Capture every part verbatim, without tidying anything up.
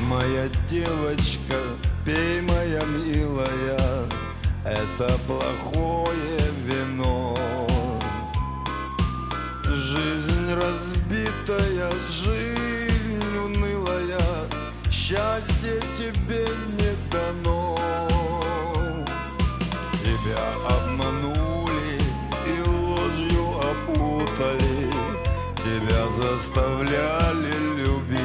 моя девочка, пей, моя милая, это плохое вино. Жизнь разбитая, жизнь унылая, счастье тебе не дано. Тебя обманули и ложью опутали, тебя заставляли любить.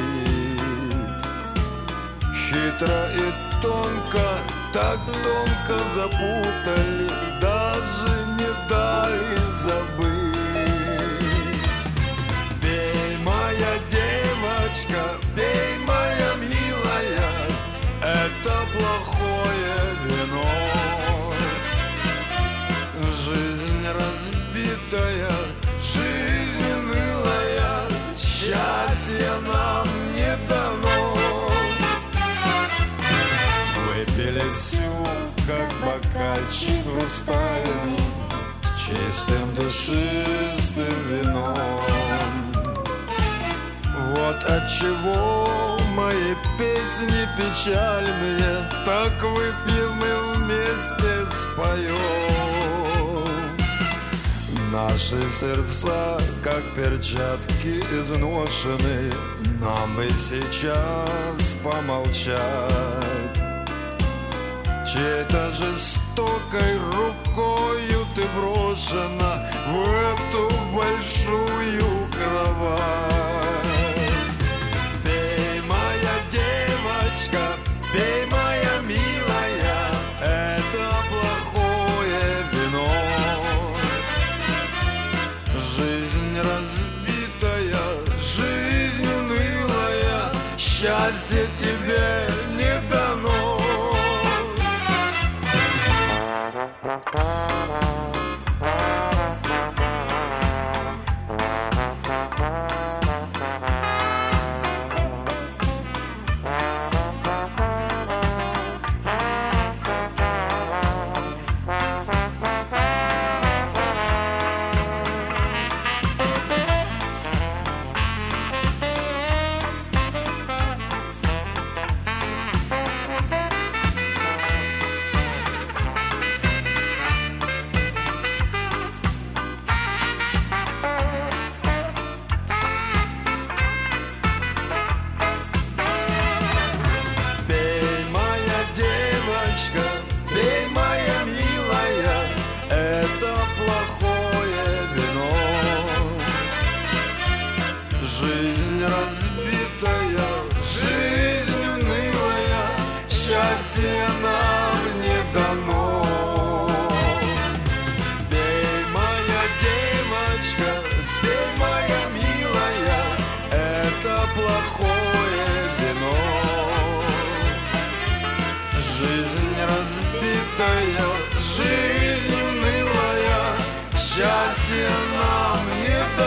Хитро и тонко, так тонко запутали, даже не дали забыть. Пей, моя девочка, пей, моя милая, это плохое вино. Жизнь разбитая, жизнь унылая, счастье нам не дано. Выпили всю, как бокальчик хрустальный, с чистым душистым вином. Вот отчего мои песни печальные, так выпьем мы вместе споем. Наши сердца, как перчатки изношены, нам бы сейчас помолчать. Чьей-то жестокой рукою ты брошена в эту большую кровать. Пей, моя девочка, пей, моя милая, это плохое вино. Жизнь разбитая, жизнь унылая, счастье тебе не дано. Жизнь унылая, счастье нам не дано.